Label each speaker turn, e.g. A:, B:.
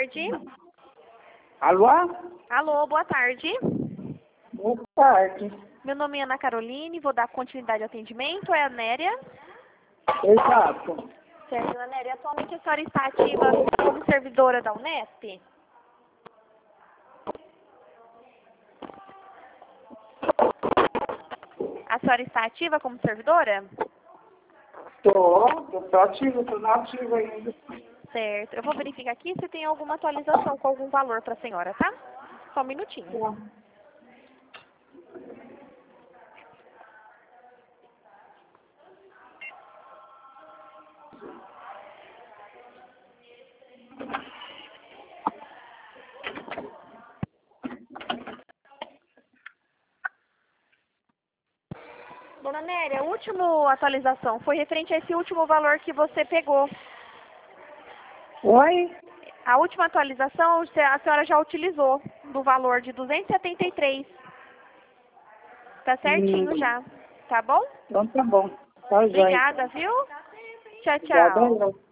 A: tarde.
B: Alô?
A: Alô, boa tarde.
B: Boa tarde.
A: Meu nome é Ana Caroline, vou dar continuidade ao atendimento. É a Néria.
B: Exato.
A: Certo, Ana Néria. Atualmente a senhora está ativa como servidora da Unesp? A senhora está ativa como servidora?
B: Tô ativa, tô na ativa ainda.
A: Certo. Eu vou verificar aqui se tem alguma atualização com algum valor para a senhora, tá? Só um minutinho.
B: Tá.
A: Dona Néria, a última atualização foi referente a esse último valor que você pegou.
B: Oi?
A: A última atualização a senhora já utilizou, do valor de 273. Tá certinho já, tá bom?
B: Então tá bom. Tá, joia.
A: Obrigada, viu? Tchau,
B: Obrigada,
A: tchau.
B: eu.